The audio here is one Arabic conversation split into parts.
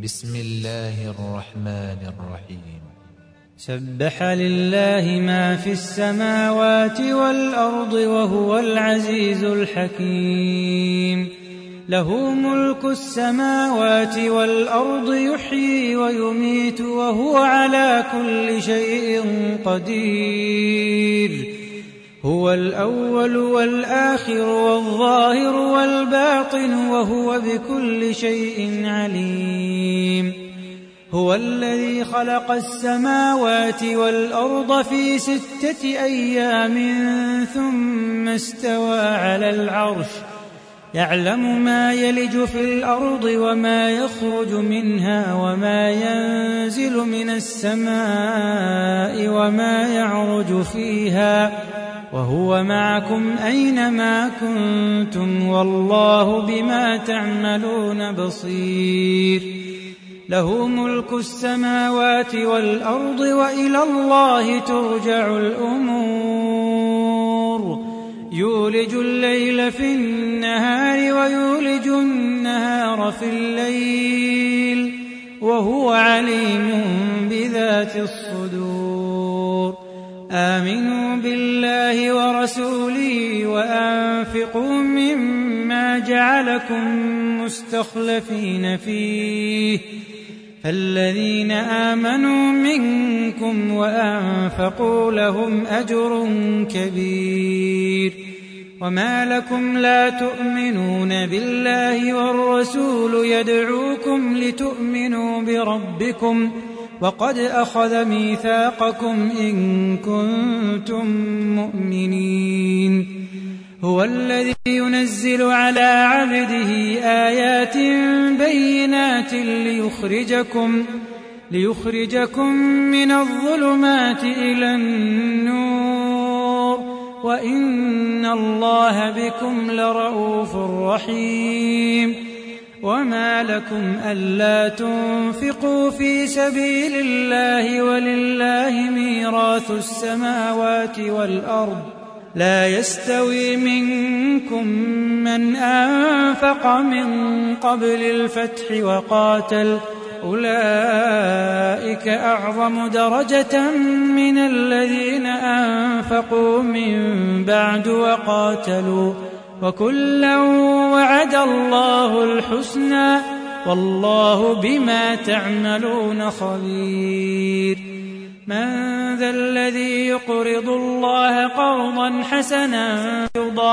بسم الله الرحمن الرحيم. سبح لله ما في السماوات والأرض وهو العزيز الحكيم. له ملك السماوات والأرض، يحيي ويميت وهو على كل شيء قدير. هو الأول والآخر والظاهر والباطن وهو بكل شيء عليم. هو الذي خلق السماوات والأرض في 6 أيام ثم استوى على العرش، يعلم ما يلج في الأرض وما يخرج منها وما ينزل من السماء وما يعرج فيها، وهو معكم أينما كنتم والله بما تعملون بصير. له ملك السماوات والأرض وإلى الله ترجع الأمور. يولج الليل في النهار ويولج النهار في الليل وهو عليم بذات الصدور. آمنوا بالله ورسوله وأنفقوا مما جعلكم مستخلفين فيه، فالذين آمنوا منكم وأنفقوا لهم أجر كبير. وما لكم لا تؤمنون بالله والرسول يدعوكم لتؤمنوا بربكم وقد أخذ ميثاقكم إن كنتم مؤمنين. هو الذي ينزل على عبده آيات بينات ليخرجكم من الظلمات إلى النور، وإن الله بكم لرءوف رحيم. وما لكم ألا تنفقوا في سبيل الله ولله ميراث السماوات والأرض، لا يستوي منكم من أنفق من قبل الفتح وقاتل، أولئك أعظم درجة من الذين أنفقوا من بعد وقاتلوا، وكلا وعد الله الحسنى والله بما تعملون خبير. من ذا الذي يقرض الله قرضا حسنا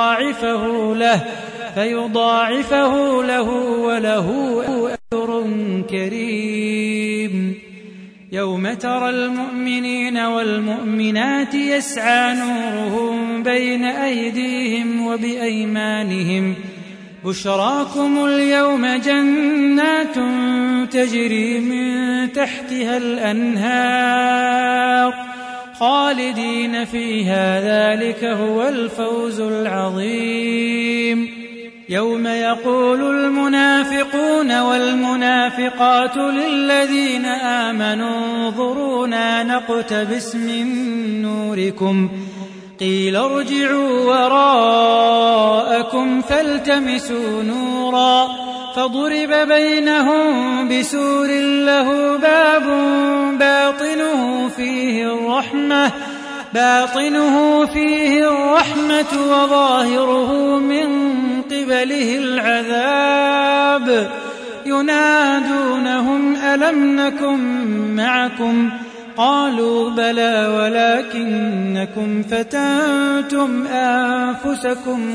فيضاعفه له وله أجر كريم. يوم ترى المؤمنين والمؤمنات يسعى نورهم بين أيديهم وبأيمانهم، بشراكم اليوم جنات تجري من تحتها الأنهار خالدين فيها، ذلك هو الفوز العظيم. يوم يقول المنافقون والمنافقات للذين آمنوا انظرونا نقتبس من نوركم، قيل ارجعوا وراءكم فالتمسوا نورا، فضرب بينهم بسور له باب باطنه فيه الرحمة وظاهره من قبله العذاب. ينادونهم ألم نكن معكم؟ قالوا بلى ولكنكم فتنتم أنفسكم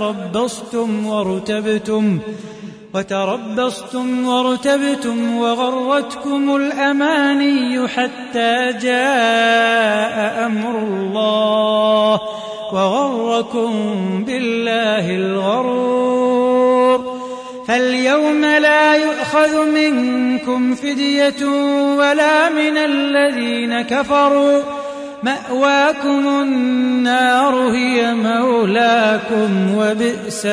وتربصتم وارتبتم وغرتكم الأماني حتى جاء أمر الله وغركم بالله الغرور. فاليوم لا يؤخذ منكم فدية ولا من الذين كفروا، مأواكم النار هي مولاكم وبئس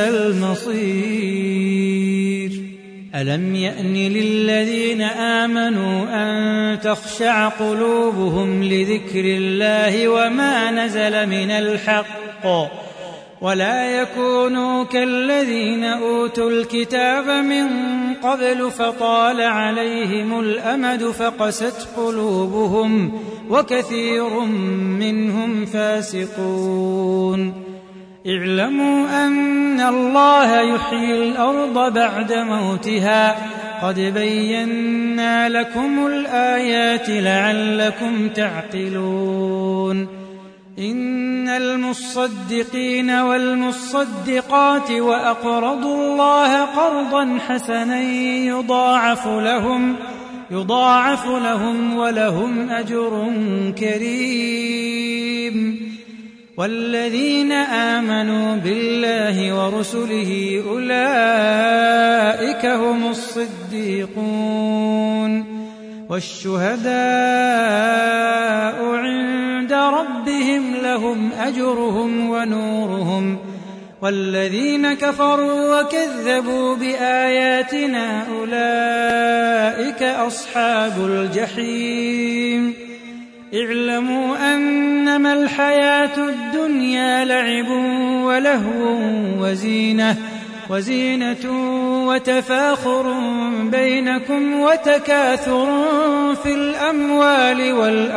المصير. ألم يأن للذين آمنوا أن تخشع قلوبهم لذكر الله وما نزل من الحق ولا يكونوا كالذين أوتوا الكتاب من قبل فطال عليهم الأمد فقست قلوبهم وكثير منهم فاسقون اعلموا أن الله يحيي الأرض بعد موتها قد بينا لكم الآيات لعلكم تعقلون إن المصدقين والمصدقات وأقرضوا الله قرضا حسنا يضاعف لهم ولهم أجر كريم والذين آمنوا بالله ورسله أولئك هم الصديقون والشهداء عند ربهم لهم أجرهم ونورهم والذين كفروا وكذبوا بآياتنا أولئك أصحاب الجحيم اعلموا أنما الحياة الدنيا لعب ولهو وزينة وتفاخر بينكم وتكاثر في الأموال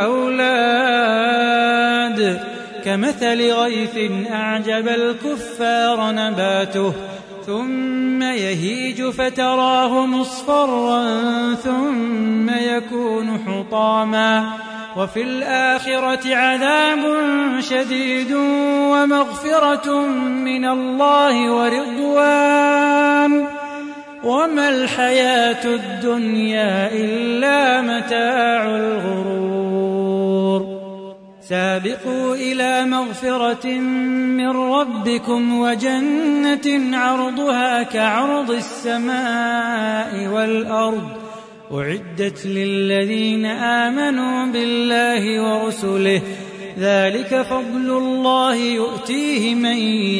والأولاد كمثل غيث أعجب الكفار نباته ثم يهيج فتراه مصفرا ثم يكون حطاما وفي الآخرة عذاب شديد ومغفرة من الله ورضوان وما الحياة الدنيا إلا متاع الغرور سابقوا إلى مغفرة من ربكم وجنة عرضها كعرض السماء والأرض أعدت للذين آمنوا بالله ورسله ذلك فضل الله يؤتيه من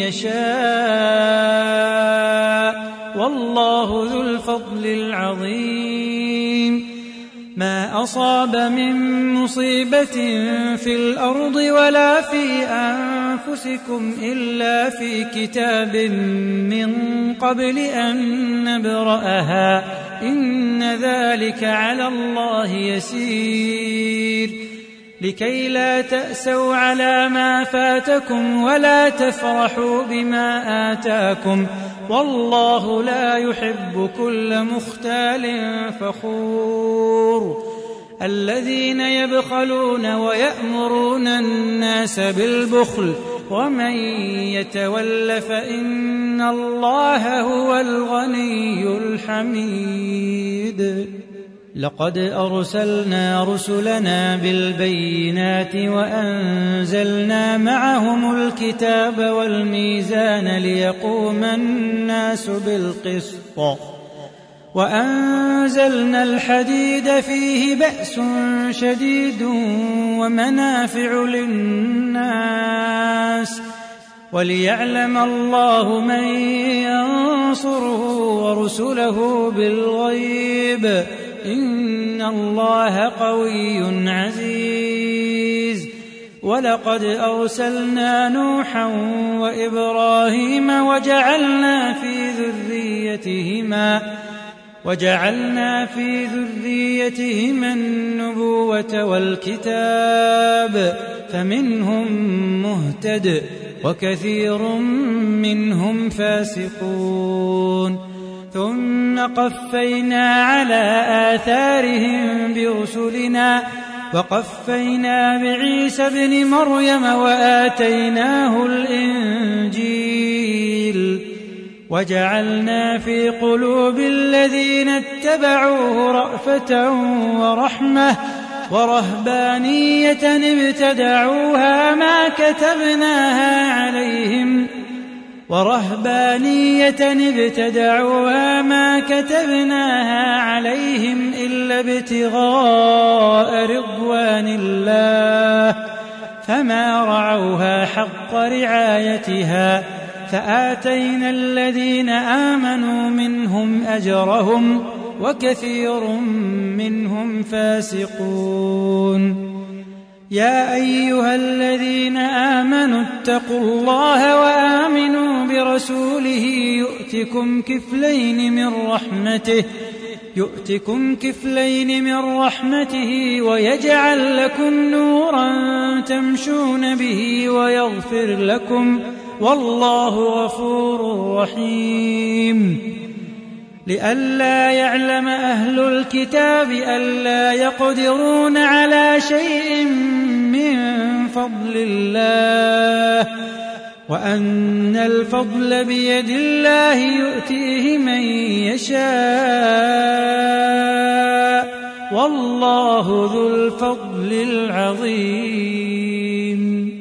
يشاء والله ذو الفضل العظيم ما أصاب من مصيبة في الأرض ولا في أنفسكم إلا في كتاب من قبل أن نبرأها إن ذلك على الله يسير لكي لا تأسوا على ما فاتكم ولا تفرحوا بما آتاكم والله لا يحب كل مختال فخور الذين يبخلون ويأمرون الناس بالبخل ومن يتول فإن الله هو الغني الحميد لقد أرسلنا رسلنا بالبينات وأنزلنا معهم الكتاب والميزان ليقوم الناس بالقسط وأنزلنا الحديد فيه بأس شديد ومنافع للناس وليعلم الله من ينصره ورسله بالغيب إن الله قوي عزيز ولقد أرسلنا نوحا وإبراهيم وجعلنا في ذريتهما النبوة والكتاب فمنهم مهتد وكثير منهم فاسقون ثم قفينا على آثارهم برسلنا وقفينا بعيسى ابن مريم وآتيناه الإنجيل وجعلنا في قلوب الذين اتبعوه رأفة ورحمة ورهبانية ابتدعوها ما كتبناها عليهم إلا ابتغاء رضوان الله فما رعوها حق رعايتها فآتينا الذين آمنوا منهم أجرهم وكثير منهم فاسقون يا أيها الذين آمنوا اتقوا الله وآمنوا برسوله يؤتكم كفلين من رحمته ويجعل لكم نورا تمشون به ويغفر لكم والله غفور رحيم. لئلا يعلم أهل الكتاب ألا يقدرون على شيء من فضل الله وأن الفضل بيد الله يؤتيه من يشاء والله ذو الفضل العظيم.